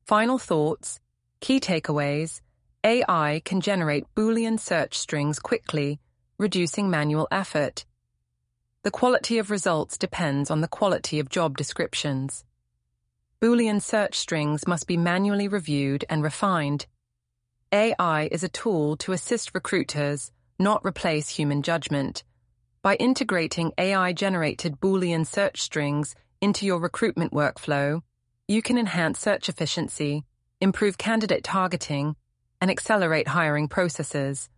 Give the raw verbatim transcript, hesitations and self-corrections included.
Final thoughts, key takeaways. A I can generate Boolean search strings quickly, reducing manual effort. The quality of results depends on the quality of job descriptions. Boolean search strings must be manually reviewed and refined. A I is a tool to assist recruiters, not replace human judgment. By integrating A I-generated Boolean search strings into your recruitment workflow, you can enhance search efficiency, improve candidate targeting, and accelerate hiring processes.